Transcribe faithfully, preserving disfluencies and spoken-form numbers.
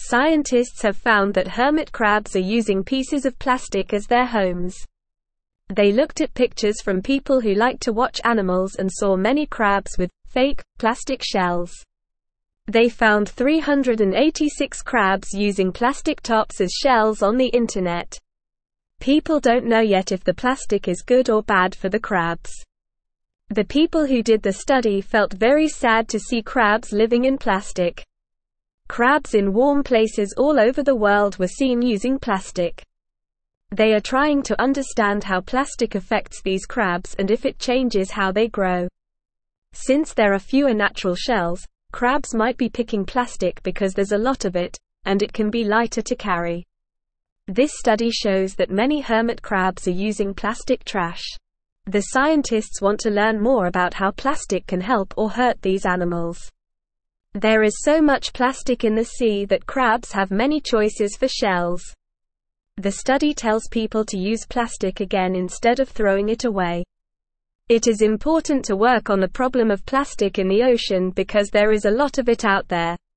Scientists have found that hermit crabs are using pieces of plastic as their homes. They looked at pictures from people who like to watch animals and saw many crabs with fake plastic shells. They found three hundred eighty-six crabs using plastic tops as shells on the internet. People don't know yet if the plastic is good or bad for the crabs. The people who did the study felt very sad to see crabs living in plastic. Crabs in warm places all over the world were seen using plastic. They are trying to understand how plastic affects these crabs and if it changes how they grow. Since there are fewer natural shells, crabs might be picking plastic because there's a lot of it, and it can be lighter to carry. This study shows that many hermit crabs are using plastic trash. The scientists want to learn more about how plastic can help or hurt these animals. There is so much plastic in the sea that crabs have many choices for shells. The study tells people to use plastic again instead of throwing it away. It is important to work on the problem of plastic in the ocean because there is a lot of it out there.